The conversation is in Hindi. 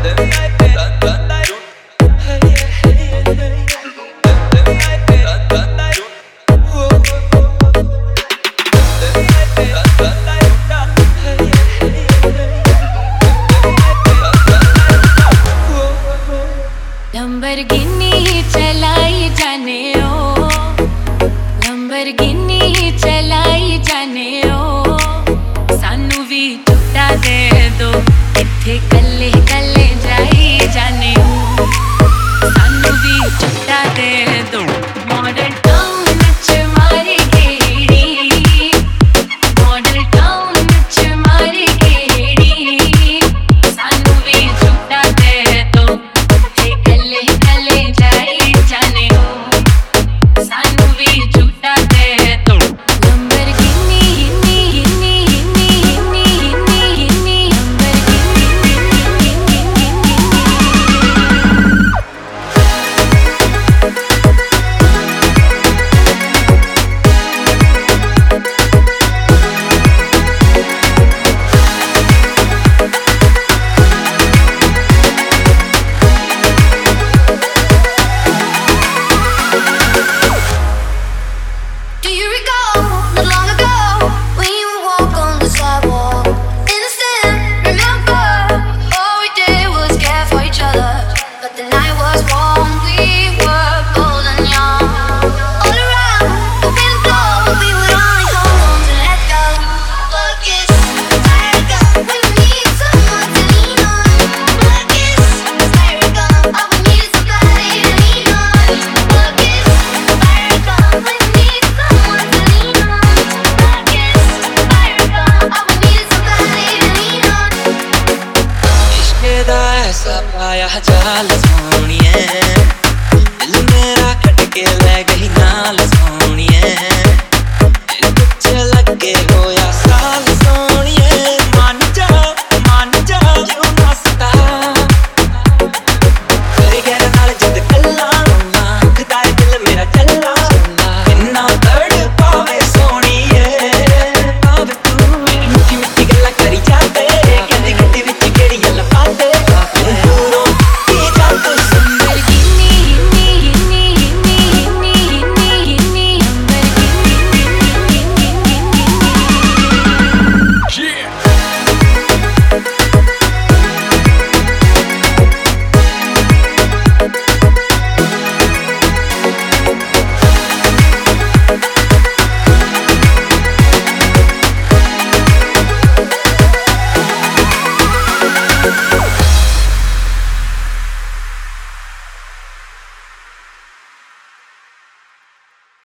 लंबरगिनी चलाई जाने ओ, लंबरगिनी चलाई जाने ओ, सानू भी झूठा दे दो, इत्थे कल्ले कल्ले जाई जाने ओ, सानू भी झूठा दे दो। मॉडल टाउन विच मारी गेड़ी, मॉडल टाउन विच मारी गेड़ी, सानू भी झूठा दे दो, इत्थे कल्ले कल्ले जाई जाने ओ, सानू भी झूठा दे दो। लंबरगिनी हिन्नी हिन्नी हिन्नी हिन्नी हिन्नी हिन्नी Lamborghini Do you recall not long ago when you would walk on the sidewalk? Innocent, remember all we did was care for each other. But the night was warm, we were bold and young. All around, the wind blows, we would only hold on to let go. Look, it's America, we need someone to lean on. Look, it's America, all we need is somebody to lean on. Look, it's America, we need someone to lean on. Look, it's America, all we need is somebody to lean on. इश्के दा ऐसा पाया जाल सोनिए, दिल मेरा कट के ले गई नाल सोनिए।